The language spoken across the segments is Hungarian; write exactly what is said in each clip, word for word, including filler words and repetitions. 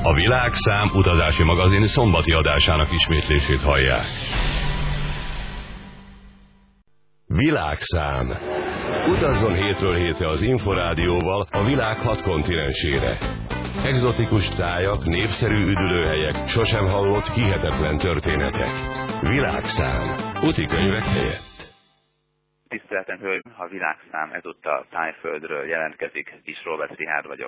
A Világszám utazási magazin szombati adásának ismétlését hallják. Világszám. Utazzon hétről hétre az Inforádióval a világ hat kontinensére. Egzotikus tájak, népszerű üdülőhelyek, sosem hallott hihetetlen történetek. Világszám. Utikönyvek helyett. Tiszteltem hölgy, a Világszám ezúttal Tájföldről jelentkezik, Kis Róbert Richárd vagyok.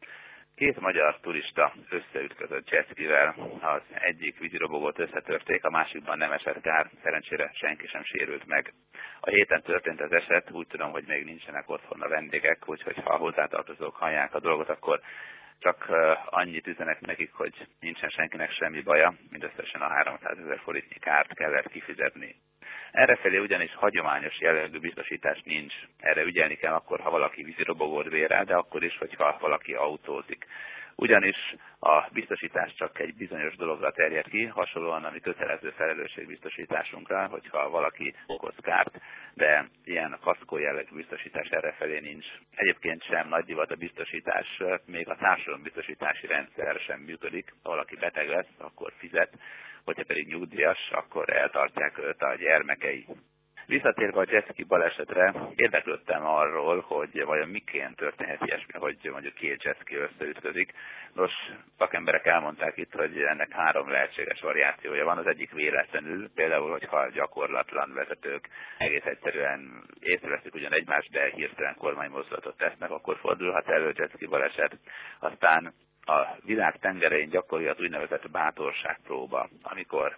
Két magyar turista összeütközött jetskivel, az egyik vízirobogót összetörték, a másikban nem esett kár, szerencsére senki sem sérült meg. A héten történt az eset, úgy tudom, hogy még nincsenek otthon a vendégek, úgyhogy ha a hozzátartozók hallják a dolgot, akkor csak annyit üzenek nekik, hogy nincsen senkinek semmi baja, mindösszesen a háromszázezer forintnyi kárt kellett kifizetni. Errefelé ugyanis hagyományos jellegű biztosítás nincs. Erre ügyelni kell akkor, ha valaki vízirobogót bérel, de akkor is, hogyha valaki autózik. Ugyanis a biztosítás csak egy bizonyos dologra terjed ki, hasonlóan a mi kötelező felelősségbiztosításunkra, hogyha valaki okoz kárt, de ilyen kaszkó jellegű biztosítás errefelé nincs. Egyébként sem nagy divat a biztosítás, még a társadalombiztosítási rendszer sem működik. Ha valaki beteg lesz, akkor fizet, hogyha pedig nyugdíjas, akkor eltartják őt a gyermekei. Visszatérve a jetski balesetre, érdeklődtem arról, hogy vajon miként történhet ilyesmi, hogy mondjuk két jetski összeütközik. Nos, szakemberek elmondták itt, hogy ennek három lehetséges variációja van. Az egyik véletlenül, például, hogyha gyakorlatlan vezetők egész egyszerűen észreveszik ugyan egymást, de hirtelen kormánymozdulatot tesznek, akkor fordulhat elő jetski baleset. Aztán a világ tengerein gyakori az úgynevezett bátorságpróba, amikor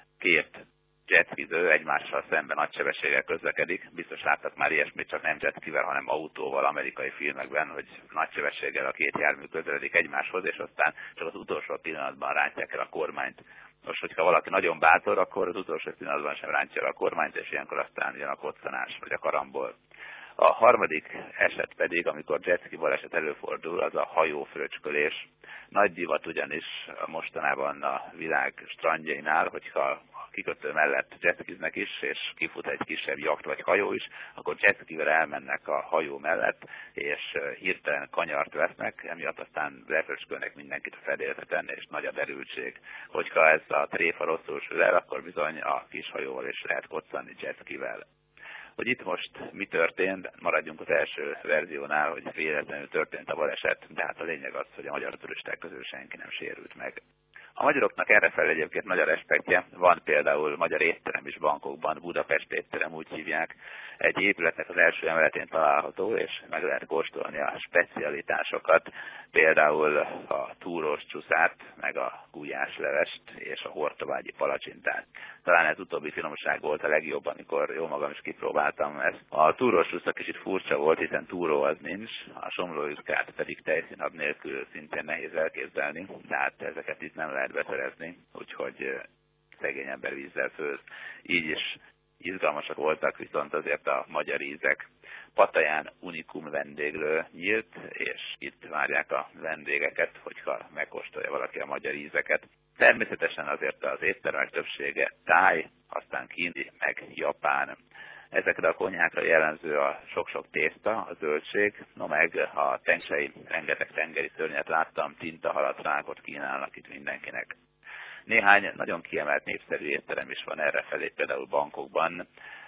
két jetskiző egymással szemben nagy sebességgel közlekedik. Biztos láttak már ilyesmit, csak nem jetskivel, hanem autóval amerikai filmekben, hogy nagy sebességgel a két jármű közeledik egymáshoz, és aztán csak az utolsó pillanatban rántják el a kormányt. Most, hogyha valaki nagyon bátor, akkor az utolsó pillanatban sem rántja el a kormányt, és ilyenkor aztán jön a koccanás vagy a karambol. A harmadik eset pedig, amikor jetski baleset előfordul, az a hajófröcskölés. Nagy divat ugyanis mostanában a világ strandjainál, hogyha a kikötő mellett jetskiznek is, és kifut egy kisebb jakt vagy hajó is, akkor jetskivel elmennek a hajó mellett, és hirtelen kanyart vesznek, emiatt aztán lefröcskölnek mindenkit a fedélzeten, és nagy a derültség. Hogyha ez a tréfa rosszul sül el, akkor bizony a kis hajóval is lehet koccanni jetskivel. Hogy itt most mi történt, maradjunk az első verziónál, hogy véletlenül történt a baleset, de hát a lényeg az, hogy a magyar turisták közül senki nem sérült meg. A magyaroknak errefelé egyébként nagy a respektje, van például magyar étterem is bankokban, Budapest étterem úgy hívják, egy épületnek az első emeletén található, és meg lehet kóstolni a specialitásokat, például a túrós csuszát, meg a gulyáslevest és a hortobágyi palacsintát. Talán ez utóbbi finomság volt a legjobb, amikor jó magam is kipróbáltam ezt. A túrós csusza kicsit furcsa volt, hiszen túró az nincs, a somlójutkát pedig tejszínhab nélkül szintén nehéz elképzelni, de hát ezeket itt nem lehet beszerezni, úgyhogy szegény ember vízzel főz. Így is izgalmasak voltak, viszont azért a magyar ízek. Pataján unikum vendéglő nyílt, és itt várják a vendégeket, hogyha megkóstolja valaki a magyar ízeket. Természetesen azért az éttermek többsége táj, aztán kínai, meg japán. Ezekre a konyhákra jellemző a sok-sok tészta, a zöldség, no meg a tengerei, rengeteg tengeri szörnyet láttam, tintahalat, rákot kínálnak itt mindenkinek. Néhány nagyon kiemelt népszerű étterem is van errefelé, például bankokban.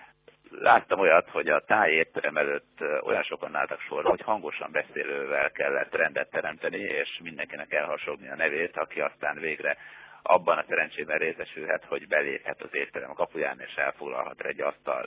Láttam olyat, hogy a táj étterem előtt olyan sokan álltak sorba, hogy hangosan beszélővel kellett rendet teremteni, és mindenkinek elhasogni a nevét, aki aztán végre abban a szerencsében részesülhet, hogy beléphet az étterem kapuján, és elfoglalhat egy asztalt.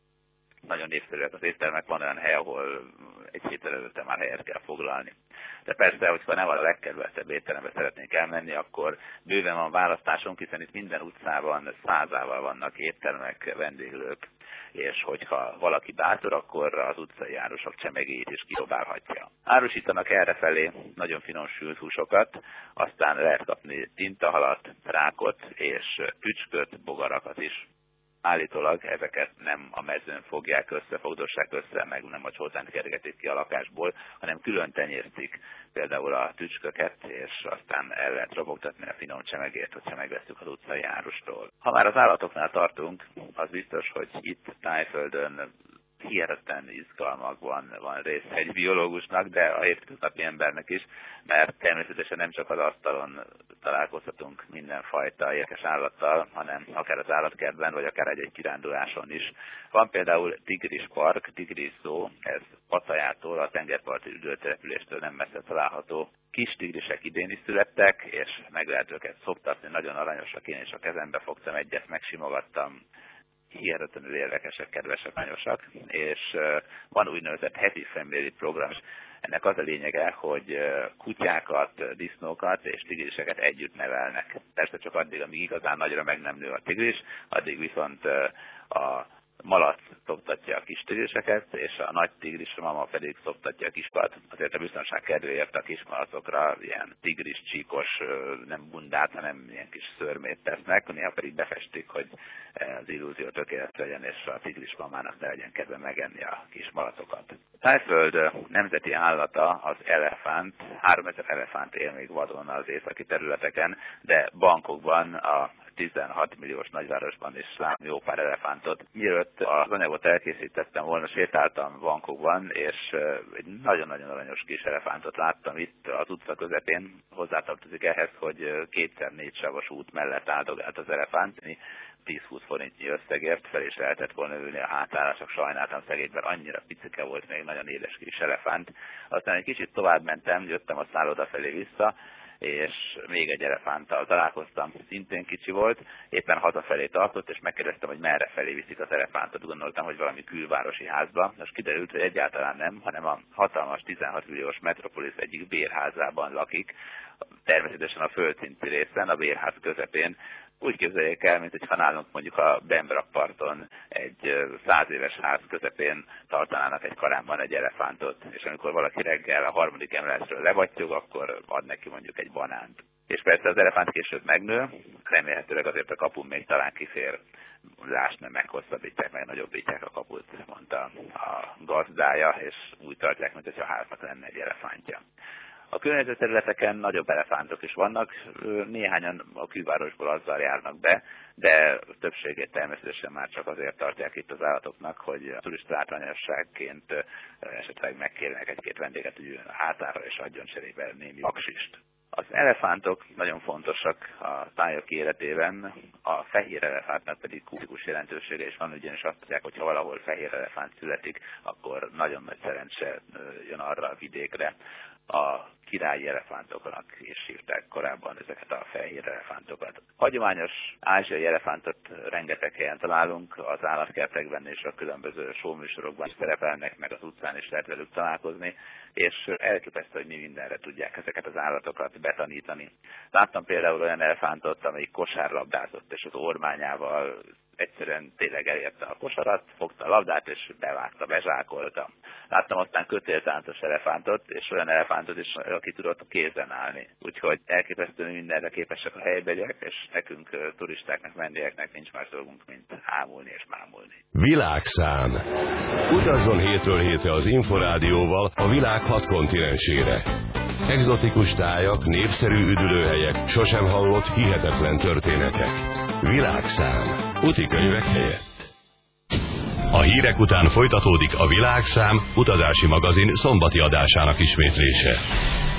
Nagyon népszerűek az éttermek, van olyan hely, ahol egy héttel előtte már helyet kell foglalni. De persze, hogyha nem a legkedveltebb étterembe szeretnénk elmenni, akkor bőven van választásunk, hiszen itt minden utcában százával vannak éttermek, vendéglők, és hogyha valaki bátor, akkor az utcai árusok csemegéjét is kidobálhatja. Árusítanak errefelé nagyon finom sült húsokat, aztán lehet kapni tintahalat, rákot és tücsköt, bogarakat is. Állítólag ezeket nem a mezőn fogják össze, fogdossák össze, meg nem hogy hozzánk kergetik ki a lakásból, hanem külön tenyésztik például a tücsköket, és aztán el lehet robogtatni a finom csemegét, hogyha megvesztük az utcai árustól. Ha már az állatoknál tartunk, az biztos, hogy itt Tájföldön hihetetlen izgalmakban van rész egy biológusnak, de a hétköznapi embernek is, mert természetesen nem csak az asztalon találkozhatunk mindenfajta érdekes állattal, hanem akár az állatkertben, vagy akár egy-egy kiránduláson is. Van például Tigris Park, Tigris Zoo, ez Pattayától, a tengerparti üdülőtelepüléstől nem messze található. Kis tigrisek idén is születtek, és meg lehet őket szoptatni, nagyon aranyosak, én is a kezembe fogtam egyet, megsimogattam, hihetetlenül érdekesek, kedvesek, aranyosak, és van úgynevezett heti szemléli program. Ennek az a lényege, hogy kutyákat, disznókat és tigriseket együtt nevelnek. Persze csak addig, amíg igazán nagyra meg nem nő a tigris, addig viszont a malac szoptatja a kis tigriseket, és a nagy tigris, a mama pedig szoptatja a kispalat. Azért a biztonság kedvéért a kismalacokra ilyen tigris, csíkos, nem bundát, hanem ilyen kis szörmét tesznek, néha pedig befestik, hogy az illúzió tökéletes legyen, és a tigris mamának ne legyen kedve megenni a kis malacokat. Tájföld nemzeti állata az elefánt, háromezer elefánt él még vadon az északi területeken, de Bangkokban, a tizenhat milliós nagyvárosban is látni jó pár elefántot. Mielőtt az anyagot elkészítettem volna, sétáltam Bangkokban, és egy nagyon-nagyon aranyos kis elefántot láttam itt az utca közepén. Hozzátartozik ehhez, hogy kétszer négy savas út mellett áldogált az elefánt. tíz-húsz forintnyi összegért fel is lehetett volna ülni a hátára, csak sajnáltam szegényt, mert annyira picike volt, még nagyon édes kis elefánt. Aztán egy kicsit tovább mentem, jöttem a szálloda felé vissza, és még egy elefánttal találkoztam, szintén kicsi volt, éppen hazafelé tartott, és megkérdeztem, hogy merre felé viszik az elefántot. Gondoltam, hogy valami külvárosi házba. Most kiderült, hogy egyáltalán nem, hanem a hatalmas tizenhat milliós metropolis egyik bérházában lakik, természetesen a földszinti részen, a bérház közepén. Úgy képzeljék el, mint hogyha nálunk mondjuk a Bembrak parton egy száz éves ház közepén tartanának egy karámban egy elefántot, és amikor valaki reggel a harmadik emeletről levattyog, akkor ad neki mondjuk egy banánt. És persze az elefánt később megnő, remélhetőleg azért a kapun még talán kifér, lásd, nem meghosszabbítják, meg nagyobbítják a kaput, mondta a gazdája, és úgy tartják, mint hogyha a háznak lenne egy elefántja. A környező területeken nagyobb elefántok is vannak, néhányan a külvárosból azzal járnak be, de többségét természetesen már csak azért tartják itt az állatoknak, hogy a turista látványosságként esetleg megkérnek egy-két vendéget, hogy üljön a hátára és adjon cserébe némi aksist. Az elefántok nagyon fontosak a tájak életében, a fehér elefántnak pedig kultikus jelentősége is van, ugyanis azt mondják, hogy ha valahol fehér elefánt születik, akkor nagyon nagy szerencse jön arra a vidékre. A királyi elefántoknak is hívták korábban ezeket a fehér elefántokat. Hagyományos ázsiai elefántot rengeteg helyen találunk, az állatkertekben és a különböző showműsorokban is szerepelnek, meg az utcán is lehet velük találkozni, és elképesztő, hogy mi mindenre tudják ezeket az állatokat betanítani. Láttam például olyan elefántot, amelyik kosárlabdázott, és az ormányával egyszerűen tényleg elérte a kosarat, fogta a labdát, és bevágta, bezsákolta. Láttam aztán kötéltáncos elefántot, és olyan elefántot is, aki tudott kézen állni. Úgyhogy elképesztően mindenre képesek a helybeliek, és nekünk, turistáknak, vendégeknek nincs más dolgunk, mint ámulni és mámulni. Világszám. Utazzon hétről hétre az Inforádióval a világ hat kontinensére. Egzotikus tájak, népszerű üdülőhelyek, sosem hallott hihetetlen történetek. Világszám. Utikönyvek helyett. A hírek után folytatódik a Világszám utazási magazin szombati adásának ismétlése.